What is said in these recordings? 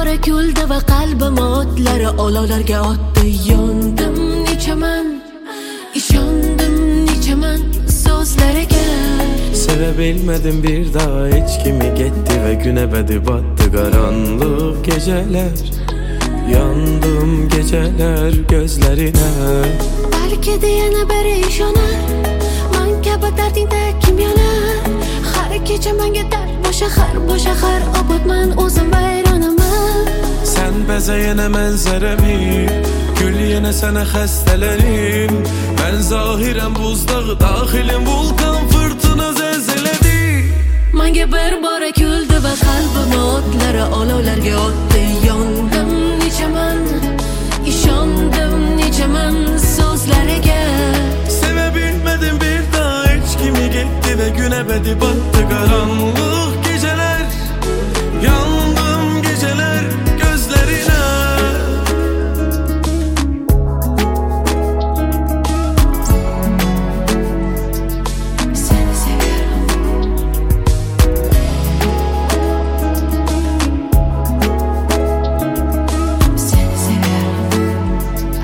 bora kuldi va qalbim otlari olovlarga otdi. Yondim nechaman, ishondim nechaman so'zlariga. Sevebilmedim bir daha hiç kimi gitti ve güne bedi battı karanlık geceler. Yandım geceler gözlerine. Belki de yana biri ishonar, man kabi dardingda kim yonar. Har kecha menga dard bu shahar obodman o'zim vayronaman. Sen bezeyene manzaremi, gül yine sana xastelerim. Ben zahiren buzdağı, dahilim vulkan fırtına zelzeledi. Menga bir bora kuldi va qalbim otlari olovlarga otdi. Yondim nechaman, ishondim nechaman so'zlariga. Sevebilmedim bir daha hiç kimi gitti ve güne bedi battı karanlık geceler. Yandım geceler gözlerine. Seni seviyorum. Seni seviyorum.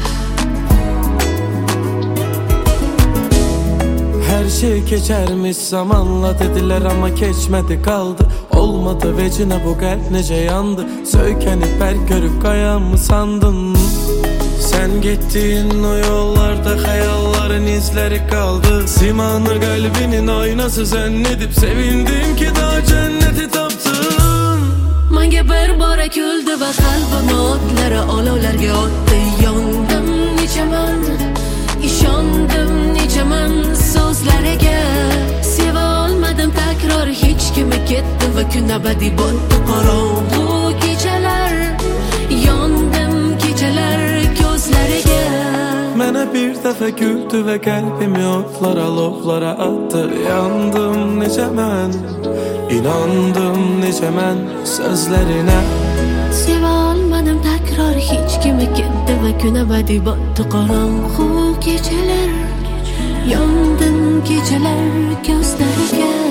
Her şey geçermiş zamanla dediler ama geçmedi kaldı. Olmadı vecine bu kalp nece yandı. Sökenip her görüp kayan mı sandın? Sen gittiğin o yollarda hayallerin izleri kaldı. Simanı kalbinin aynası zannedip sevindim ki daha cenneti taptın. Menga bir bora kuldi va qalbim otlari olovlarga otdi. Yondim nechaman, ishondim nechaman so'zlariga. Seva olmadim takror hech kimi ketdi va kun abadiy botdi qorong'u kechalar. Yondim kechalar ko'zlariga. Mene bir defa güldü ve kalbimi otlara alovlara attı. Yandım neçemen, inandım neçemen sözlerine. Seva olmadim takror hech kimi ketdi va kun abadiy botdi qorong'u kechalar. Yondim kechalar ko'zlariga.